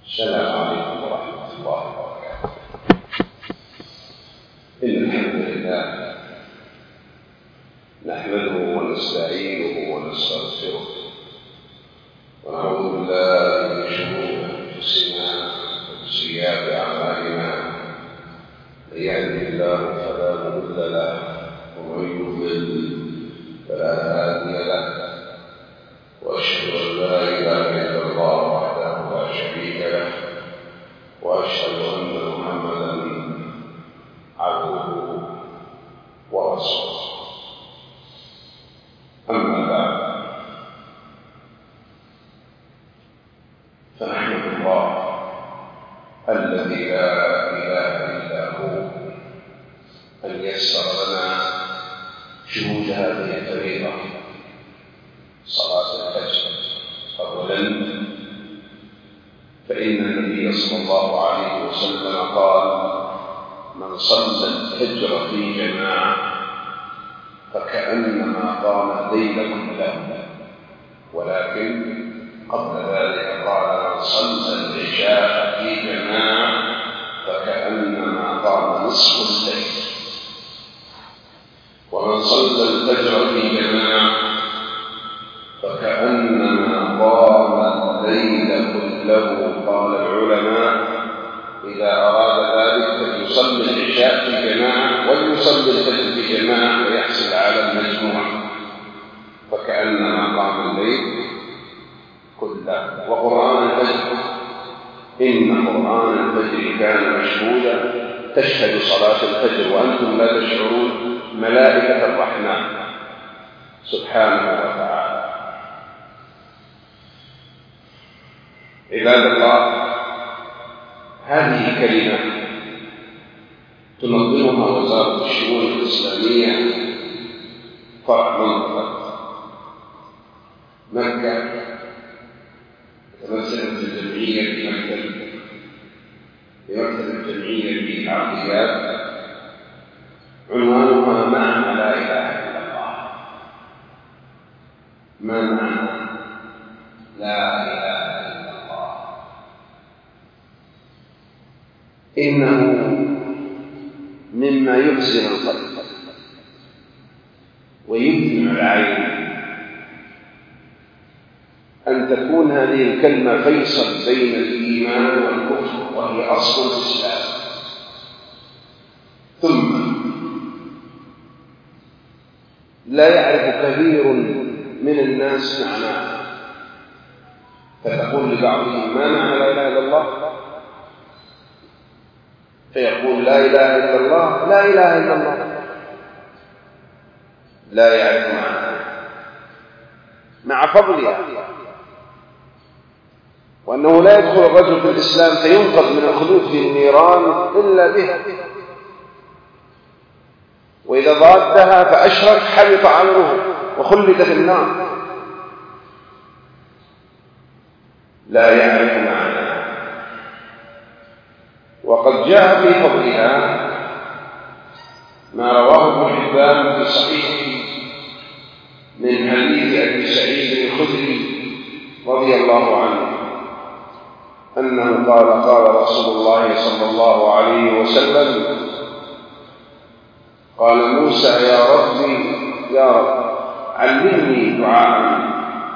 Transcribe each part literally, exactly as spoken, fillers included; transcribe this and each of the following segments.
السلام عليكم ورحمة الله وبركاته. إن الحمد لله نحمده ونستعينه ونستغفره ونعوذ بالله من شرور أنفسنا ومن سيئات أعمالنا. من يهده الله فلا مضل له ومن يضلل فلا هادي له، وأشهد أن لا إله إلا الله وحده لا شريك له، وأشهد أن محمدا عبده ورسوله. أما بعد، فنحمد الله الذي لا إله إلا هو أن يسر لنا شهود هذه الفريضة صلاة الفجر. أولا، فإن النبي صلى الله عليه وسلم قال: من صلى الفجر في جماعة فكأنما قام الليل كله. ولكن قبل ذلك قال: من صلى العشاء في جماعة فكأنما قام نصف الليل. ومن صلى الفجر في جماعة فكأنما قام الليل كله. قال العلماء: إذا أراد ذلك فليصلي العشاء في جماعة وليصلي الفجر في جماعة ويحصل على المجموع، فكأنما قام الليل كله. وقرآن الفجر، إن قرآن الفجر كان مشهودا. تشهد صلاة الفجر وأنتم لا تشعرون ملائكة الرحمن سبحانه وتعالى. عباد الله، هذه كلمة تنظمها وزارة الشؤون الإسلامية فرع منطقة مكة، تمثلت الجمعية بمكتب بمكتب الجمعية بالعرضيات، عنوانها: معنى لا إله إلا الله. ما معنى لا إله إلا الله؟ إنه مما يحزن القلب ويدمع العين أن تكون هذه الكلمة فيصل بين الإيمان والكفر، وهي أصل الإسلام. ثم لا يعرف كثير من الناس معناها، فتقول لبعضهم: ما معنى لا إله إلا الله؟ فيقول: لا إله إلا الله، لا إله إلا الله، لا يعرف معناها مع فضلها، وأنه لا يدخل الرجل في الإسلام فينقذ من الخلود في النيران إلا بها، وإذا ضادها فأشرك حبط عمله وخلد في النار. لا يعرف معناها. وقد جاء في فضلها ما رواه ابن حبان في صحيحه من حديث أبي سعيد الخدري رضي الله عنه أنه قال: قال رسول الله صلى الله عليه وسلم: قال موسى: يا ربي يا رب علمني دعاء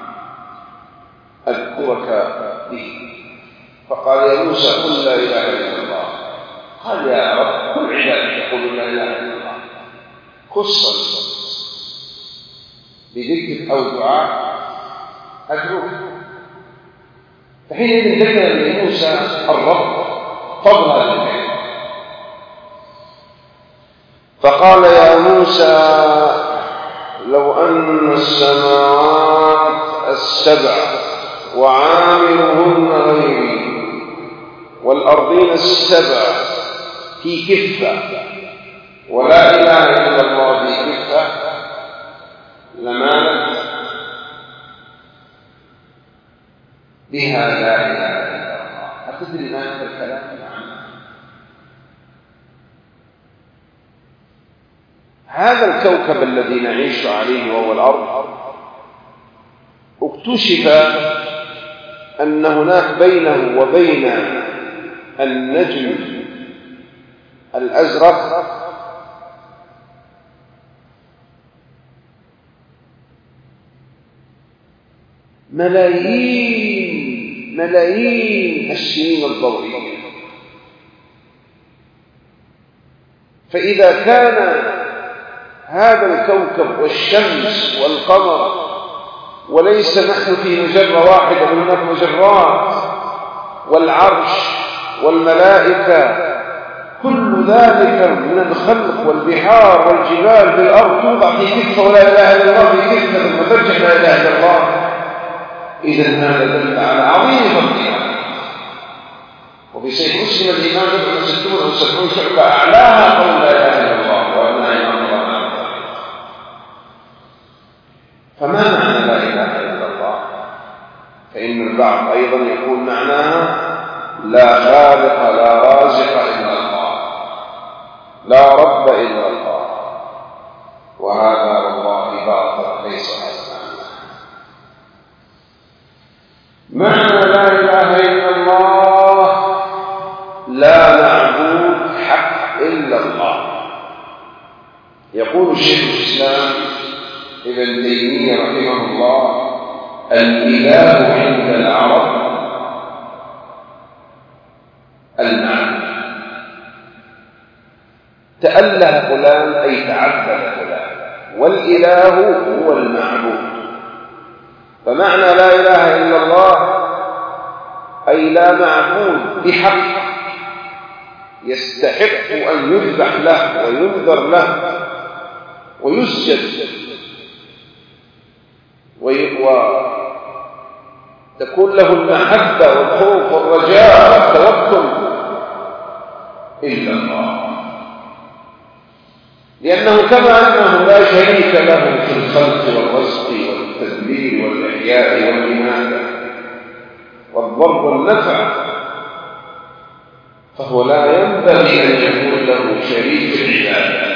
أذكرك به. فقال: يا موسى قل لا إله إلا الله. قال: يا رب كل عبادك يقول لا إله إلا الله، خص بذكر أو دعاء أدعوك. فحينئذ ذكر لموسى الرب فضل هذا الكلمة، فقال: يا موسى لو أن السماوات السبع وعاملهن غيري والأرضين السبع في كفة ولا إله إلا الله في كفة لمالت بها لا إله إلا الله. أتدري ما هذا الكلام؟ هذا الكوكب الذي نعيش عليه وهو الأرض اكتشف أن هناك بينه وبين النجم الأزرق ملايين ملايين السنين الضوئية. فإذا كان هذا الكوكب والشمس والقمر، وليس نحن في مجرة واحدة بل هناك مجرات، والعرش والملائكة، كل ذلك من الخلق والبحار والجبال في الأرض توضع في كفة ولا إله إلا الله في كفة ثم ترجع لا إله إلا الله. إذن هذا دل على عظيم فضلها. وفي صحيح مسلم الإمام ابن ستون أو سبعون شعبة أعلاها قول لا إله إلا الله وأنها إمام الله. فما معنى لا إله إلا الله؟ فإن البعض أيضا يقول معناها لا خالق لا رازق إلا الله، لا رب إلا الله، وهذا والله باطل، ليس هذا معنى. معنى لا إله إلا الله لا معبود حق إلا الله. يقول شيخ الإسلام ابن تيمية رحمه الله: الإله عند العرب المعنى. تأله فلان أي تعبد فلان، والإله هو المعبود. فمعنى لا إله إلا الله أي لا معبود بحق يستحق أن يذبح له وينذر له ويسجد وتكون له المحبة والخوف والرجاء والتوكل إلا الله، لأنه كما أنه لا شريك له في الخلق والرزق والتدبير والإحياء والإماتة والضر والنفع، فهو لا ينبغي أن يكون له شريك في العبادة.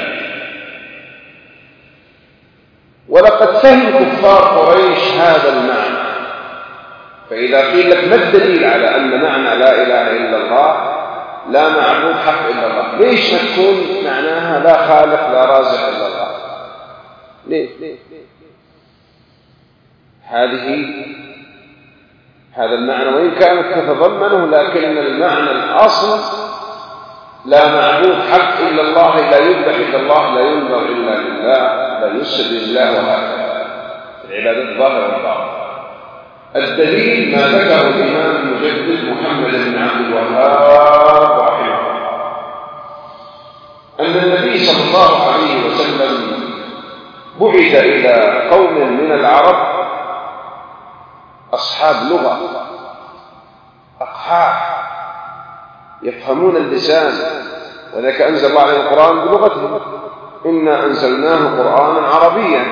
ولقد فهم كفار قريش هذا المعنى. فإذا قيل لك ما الدليل على أن معنى لا إله إلا الله لا معبود حق إلا الله، ليش ما تكون معناها لا خالق لا رازق إلا الله؟ ليه؟ هذه هذا المعنى وإن كانت تتضمنه، لكن المعنى الأصل لا معبود حق إلا الله، لا يذبح إلا الله، لا ينذر إلا لله، لا يسجد لله، وهكذا العبادة الظاهرة والباطنة. الدليل ما ذكر الإمام المجدد محمد بن عبد الوهاب رحمه الله أن النبي صلى الله عليه وسلم بعث إلى قوم من العرب أصحاب لغة أقحاح يفهمون اللسان، وذلك أنزل الله عليه القرآن بلغتهم: إنا أنزلناه قرآنا عربيا.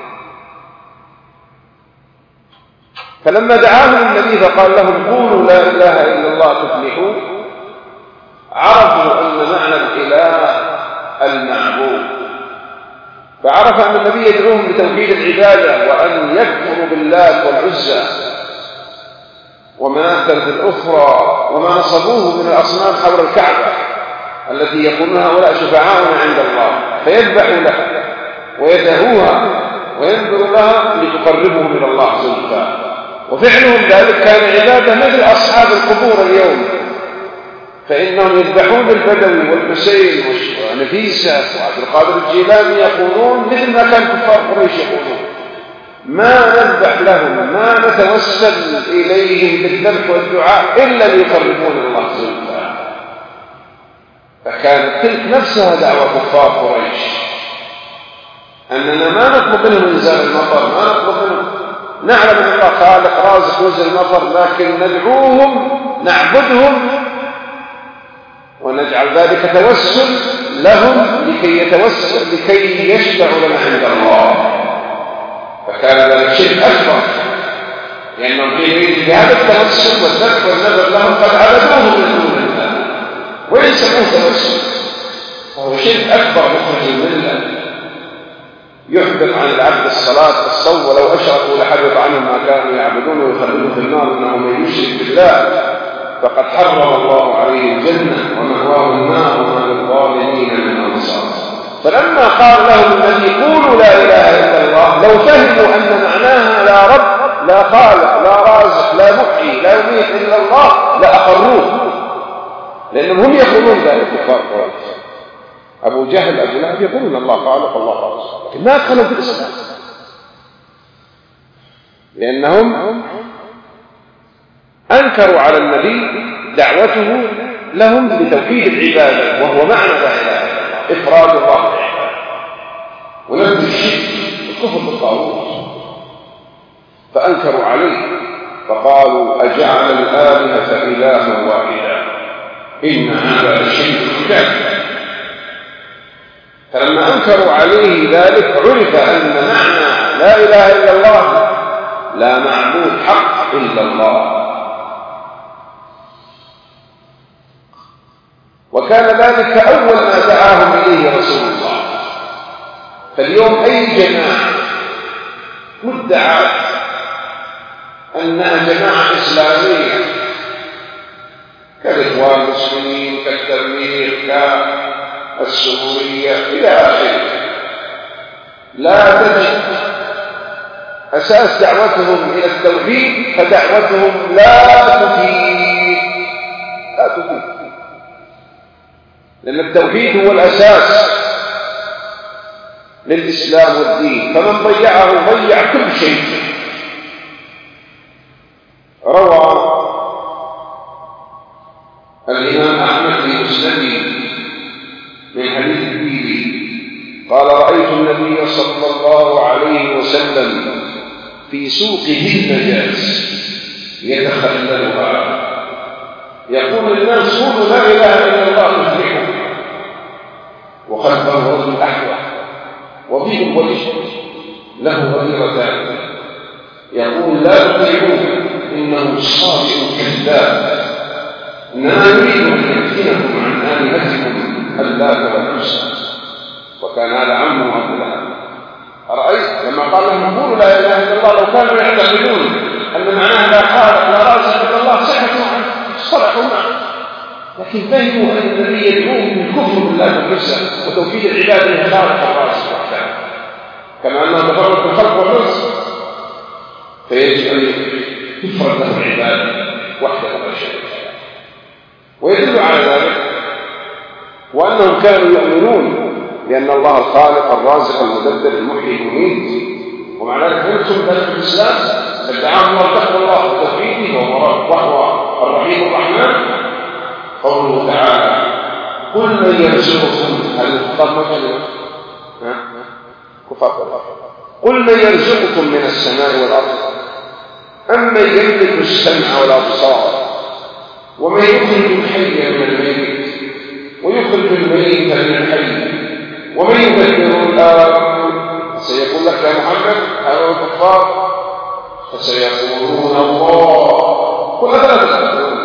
فلما دعاهم النبي فقال لهم: قولوا لا إله إلا الله تفلحوا، عرفوا أن معنى الإله المعبود، فعرف أن النبي يدعوهم لتوحيد العبادة وأن يكفروا بالله والعزى ومناة الأخرى وما نصبوه من الأصنام حول الكعبة التي يقولون هؤلاء شفعاؤنا عند الله، فيذبحوا لها ويدعوها وينذروا لها لتقربهم إلى الله زلفى. وفعلهم ذلك كان عبادة مثل أصحاب القبور اليوم، فإنهم يذبحون البدوي والحسين ونفيسة وعبد القادر الجيلاني، يقولون مثل ما كان كفار قريش يقولون: ما نذبح لهم، ما نتوسل إليهم بالذبح والدعاء إلا ليقربون الله زلفى. فكانت تلك نفسها دعوة كفار قريش، أننا ما نطلب منهم إنزال المطر، ما نطلب منهم، نعلم أن الله خالق رازق ينزل المطر، لكن ندعوهم نعبدهم ونجعل ذلك توسل لهم لكي يتوسل لكي يشفعوا لنا عند الله. فكان ذلك شرك أكبر، لأنهم قيل بهذا التوسل والذبح والنذر لهم قد عبدوهم من دون الله ويسموه توسل، فهو شرك أكبر مخرج الملة. يحبط عن العبد الصلاة الصوم ولو أشركوا لحبط عنهم ما كانوا يعبدون ويخلدون في النار إنه من يشرك بالله فقد حرم الله عليه الجنة ومأواه النار وما للظالمين من أنصار. فلما قال لهم النبي قولوا لا إله إلا الله لو فهموا أن معناها لا رب لا خالق لا رازق لا محيي لا يميت إلا الله لأقروه، لأنهم هم يقولون ذلك كفار قريش. أبو جهل أبو لهب يقولون الله خالق الله رازق، لكن ما دخلوا في الإسلام لأنهم أنكروا على النبي دعوته لهم بتوحيد العبادة وهو معنى لا إله إلا الله إفراد الله بالعبادة ونبذ الشرك والكفر بالطاغوت. فأنكروا عليه فقالوا أجعل الآلهة إلها واحدا إن هذا لشيء عجاب. فلما أنكروا عليه ذلك عرف أن معنى لا إله إلا الله لا معبود حق إلا الله. وكان ذلك أول ما دعاهم إليه رسول الله. فاليوم أي جماعة مدعاة أنها جماعة إسلامية كالإخوان المسلمين كالتنوير كالسورية إلى آخره لا تجد أساس دعوتهم إلى التوحيد فدعوتهم لا تفيد لا تفيد لأن التوحيد هو الأساس للإسلام والدين، فمن ضيعه ضيع كل شيء. روى الإمام أحمد في مسنده من حديث البيلي قال رأيت النبي صلى الله عليه وسلم في سوق ذي المجاز يتخللها يقول للناس قولوا لا إله إلا الله تفلحوا وخلفه رجل أحوى وفيه وجه له غيرتان يقول لا تطيعوه إنه صادق كذاب إنما يريد أن يفتنكم عن آلهتكم اللات والعزى. وكان هذا عمه عبد الله. أرأيت لما قال لهم قولوا لا إله إلا الله لو كانوا يعتقدون أن معناها لا خالق لا رازق إلا الله سكتوا عنه صلحوا معه، لكن فهموا أن النبي يدعوهم بالكفر بالله والعزى وتوحيد العباد لخالق الرازق وحده كما أنه تفرق بالخلق والرزق، فيجب أن يفرد له العباد وحده لا شريك له. ويدل على ذلك وأنهم كانوا يؤمنون بأن الله الخالق الرازق المدبر المحيي المميت، ومع ذلك يدخل ذلك في الإسلام ادعاهم وارتقوا الله وتوحيده وهو الرحيم الرحمن. قوله تعالى قل من يرزقكم هل الخطاب مثلا كفار قل من يرزقكم من السماء والأرض أم من يملك السمع والأبصار ومن يخرج الحي من الميت ويخرج الميت من الحي ومن يدبر الأمر. سيقول لك يا محمد هؤلاء الكفار فسيقولون الله. كل هذا لا تقولون.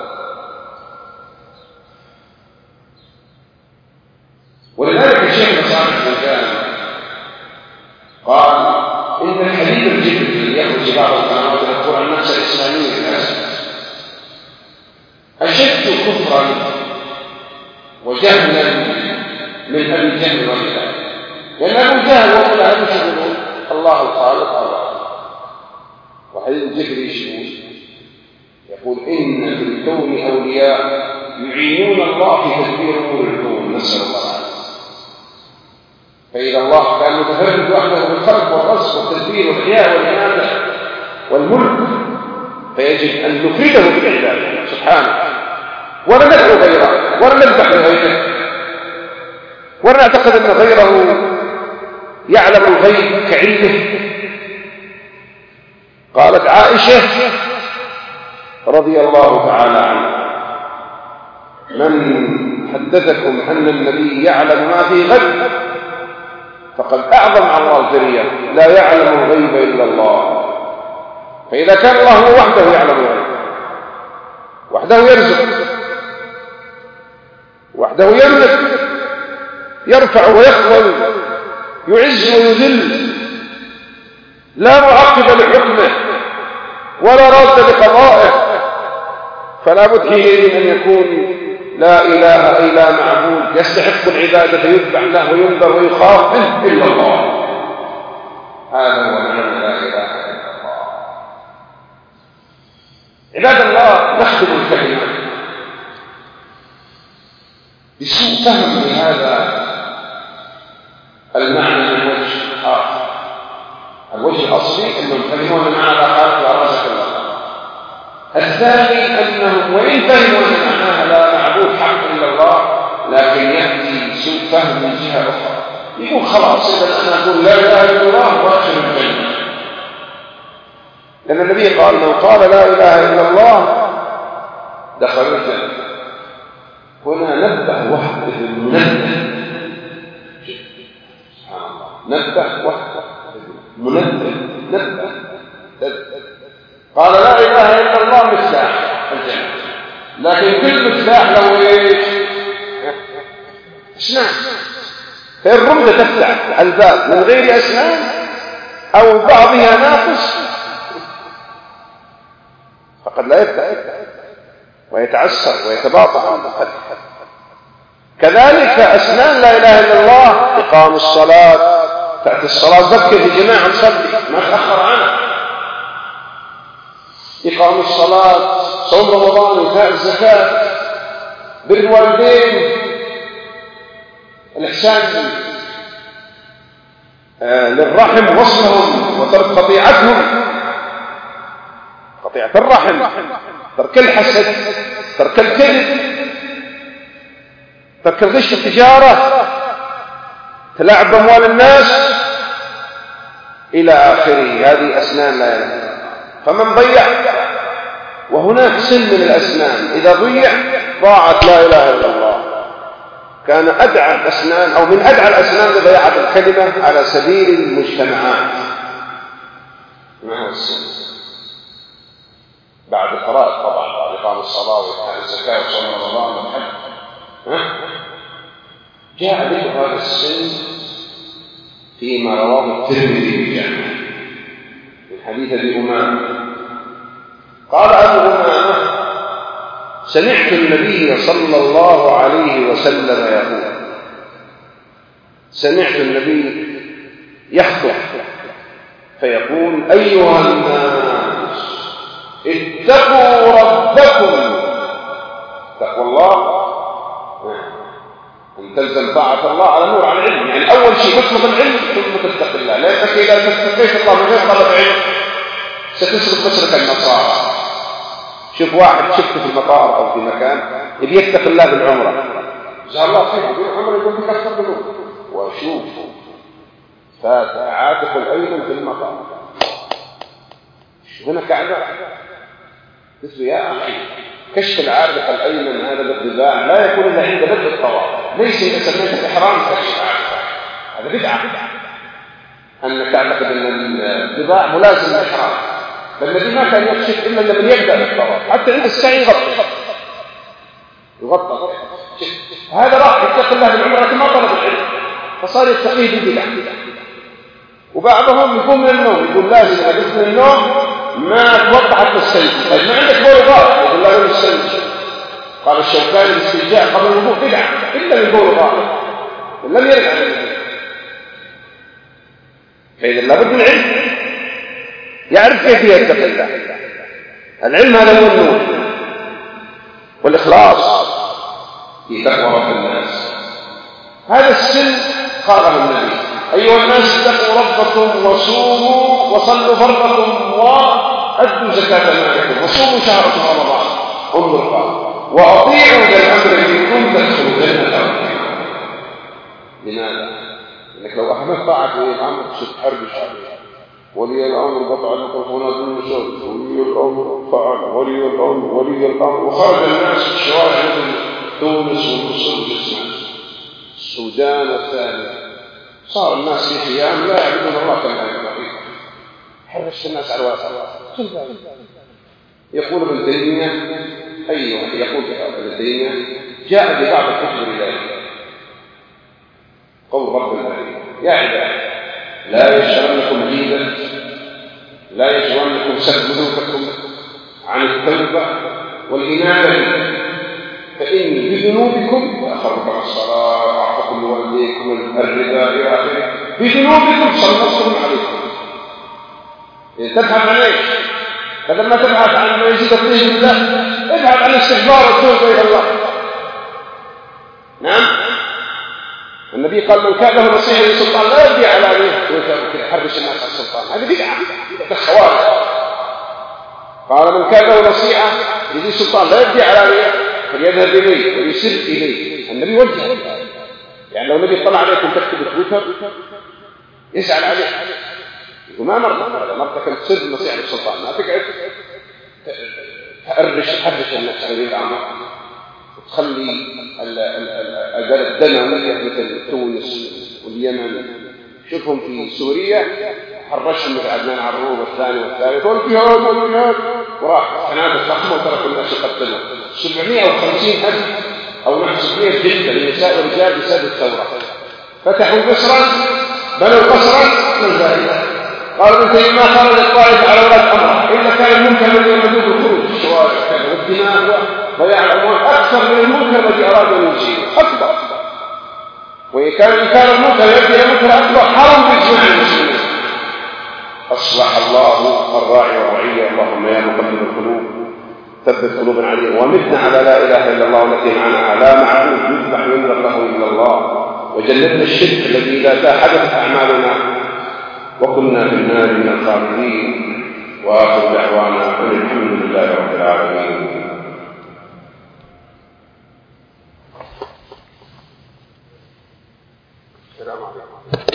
ولذلك الشيخ صالح الفوزان قال إن الحديث الجبري يخرج بعض القنوات يذكر عن نفس الإسلامية للأسف أشد كفرا وجهلا من أبي جهل وغيره، لأن أبو جهل وقل هذا يشهدون الله الخالق الله. وحديث الجبري يشهد يقول إن في الكون أولياء يعينون الله في تدبير أمور الكون نسأل الله عنه. فإذا الله كان متفرد وحده بالخلق والرزق والتدبير والحياة والإنابة والملك فيجب أن نفرده بالعبادة سبحانه ولا ندعو غيره ولا نذبح لغيره ولا نعتقد أن غيره يعلم الغيب كعلمه. قالت عائشة رضي الله تعالى عنها من حدثكم أن النبي يعلم ما في غد فقد أعظم على الله الفرية لا يعلم الغيب إلا الله. فإذا كان الله هو وحده يعلم الغيب وحده يرزق وحده يملك يرفع ويخفض يعز ويذل، لا معقب لحكمه ولا راد لقضائه، فلا بد حينئذ أن يكون لا إله إلا معبود يستحق العبادة فيتبع له وينذر ويخاف منه إلا الله. هذا هو معنى لا إله إلا الله. عباد الله، نختم الكلمة بسوء فهم لهذا المعنى من وجه آخر. الوجه الأصلي أنهم فهمون معنى لا خالق لا رازق إلا الله. الثاني أنهم وإن فهموا أن معناها لا معبود حق إلا الله، لكن يأتي سوء فهم من جهة أخرى، يقول خلاص إذا أنا أقول لا إله إلا الله وأدخل الجنة، لأن النبي قال من قال لا إله إلا الله دخل الجنة. هنا نبه وحده المنبه، سبحان الله، نبه وحده منبه، نبه قال لا إله إلا الله مفتاح الجنة، لكن كل مفتاح له ايش؟ اسنان، فالرمزة تفتح الباب من غير اسنان او بعضها ناقص فقد لا يفتح ويتعسر ويتباطأ عن القلب. كذلك اسنان لا اله الا الله اقام الصلاة، تأتي الصلاة بكر في جماعة نصلي ما تأخر عنها، إقام الصلاة، صوم رمضان، إيتاء الزكاة، بر الوالدين، الإحسان آه للرحم وصلهم وترك قطيعتهم، قطيعة الرحم، ترك الحسد، ترك الكذب، ترك الغش التجارة، تلاعب بأموال الناس إلى آخره. هذه أسنان لا إله إلا الله. فمن ضيع، وهناك سن من الأسنان إذا ضيع ضاعت لا إله إلا الله، كان أدعى الأسنان أو من أدعى الأسنان لضياعة الكلمة على سبيل المجتمعات. ما هو السن؟ بعد الفرائض طبعا، بعد إقام الصلاة وإيتاء الزكاة وصوم رمضان والحج، جاء ذكر هذا السن فيما رواه الترمذي بجامع من حديث أبي أمامة قال أبو أمامة سمعت النبي صلى الله عليه وسلم يقول، سمعت النبي يخطب فيقول أيها الناس اتقوا ربكم. تقوى الله أن تلزم طاعة الله على نور على العلم، يعني أول شيء تطلب العلم ثم تتقي الله، لأنك إذا تتقيت الله من غير طلب علم ستسرق مسرك النصارى. شوف واحد شفته في المطار أو في مكان يبي يتقي الله بالعمرة، جزاه الله خير، يقول العمرة يقول لك أكثر بنور، وشوف فاتح عاتق الأيمن في المطار، هنا كعبة مثل يا أخي كشف العاتق الأيمن هذا بالضباع لا يكون إلا عند بدء الطواف، ليس إذا سميت الإحرام كشف العاتق، هذا بدعة أنك تعتقد أن الضباع ملازم للإحرام، فالنبي ما كان يكشف إلا لمن يبدأ بالطواف، حتى عند السعي يغطي يغطي. هذا راح يتقي الله بالعمرة لكن ما طلب العلم فصار يتقيه بالبدع. وبعضهم يقوم من النوم يقول لازم إذا قمت من النوم ما توضع حتى السجد، طيب ما عندك بول غائط يقول لا يقول السجد. قال الشوكاني الاستنجاء قبل الوضوء بدعة إلا من بول غائط لم يرد عن النبي. فإذا لابد من العلم يعرف كيف يتقي الله. العلم هذا هو النور والإخلاص في تقوى رب الناس. هذا السن قاله النبي أيها الناس اتقوا ربكم وصوموا وصلوا فرضكم وأدوا زكاة مالكم وصوموا شهركم رمضان. انظر قال وأطيعوا ذا الأمر منكم تدخلوا الجنة. لماذا؟ لأنك لو أحمد طاعة ولي الأمر ستحرج عليه. ولي الأمر قطع الميكروفونات بالنشاط، ولي الأمر فعل، ولي الأمر ولي الأمر، وخرج الناس في الشوارع مثل تونس ومصر والجزائر السودان والثانية، صار الناس في خيام لا يعبدون الله كما ينبغي، حرش الناس على الواسع. يقول ابن تيمية أيوه يقول ابن تيمية جاء ببعض الكتب الإلهية قول رب العالمين يا عباد لا يشغلكم غيبة، لا يشغلكم سب ملوككم عن التوبة والإنابة، فإني بذنوبكم أخرجكم الصلاة وأعطكم لوالديكم الربا إلى آخره، بذنوبكم سلطتم عليكم. تبحث عن ايش؟ بدل ما تبحث عن ما يزيدك به بالله، ابحث عن الاستغفار والتوبة إلى الله. نعم، النبي قال من كان له نصيحة للسلطان لا يبدي على عليه يحرش الناس على السلطان، هذه بدعة بدعة الخوارج. قال من كان له نصيحة لذي السلطان لا يبدي على عليه فليذهب إليه ويسر إليه. النبي وجه، يعني لو النبي طلع عليكم تكتب تويتر يسأل عليه وما مرة مرة كانت تصير النصيحة للسلطان، ما تقعد تأرش تحرش الناس على ذي العمر وتخلي البلد دموية مثل تونس واليمن. شوفهم في سوريا حرشهم مثل عدنان عروب والثاني والثالث والجهاد والجهاد، وراح قناة الضخمة وتركوا الناس يقتلوا سبعمائة وخمسين ألف أو نحو ستمائة جلدة للنساء والرجال بسبب الثورة. فتحوا قصرا، بنوا قصرا من ذلك. قالوا انت ما خرج الطائف على ولاة أمره إلا كان المنكر الذي يمدوه الخروج في الشوارع والدماء وضياع الأموال أكثر من المنكر الذي أرادوا أن يزيله أكبر. وإن كان إنكار المنكر يؤدي إلى منكر أكبر حرم بإجماع المسلمين. أصلح الله الراعي والرعية. اللهم يا مقلب القلوب ثبت قلوبنا عليه، ومتنا على لا إله إلا الله التي معناها لا معبود يذبح وينذر له إلا الله، وجنبنا الشرك الذي إذا حدثت أعمالنا وكنا في النار من الخالدين. وآخر دعوانا أن الحمد لله رب العالمين. السلام عليكم.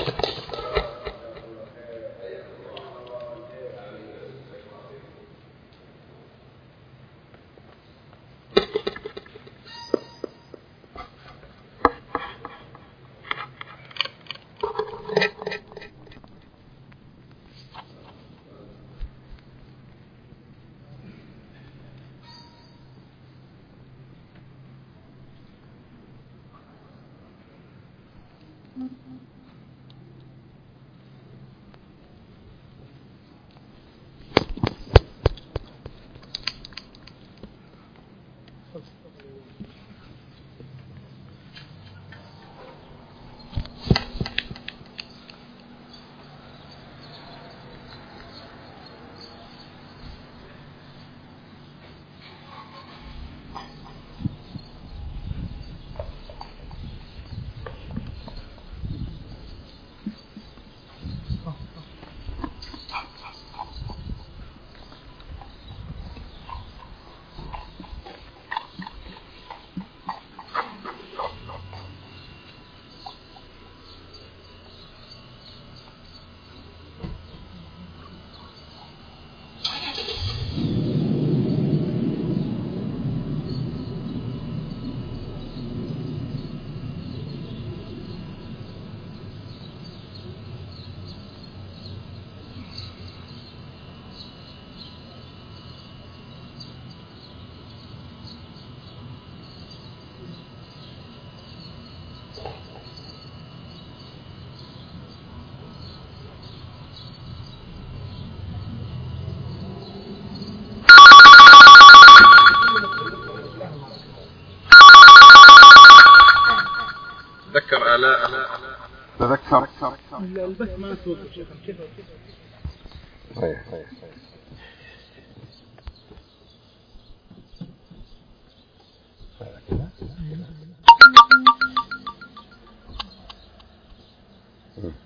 تذكر آلاء تذكر البث ما توقف شيخ كيف صحيح صحيح صحيح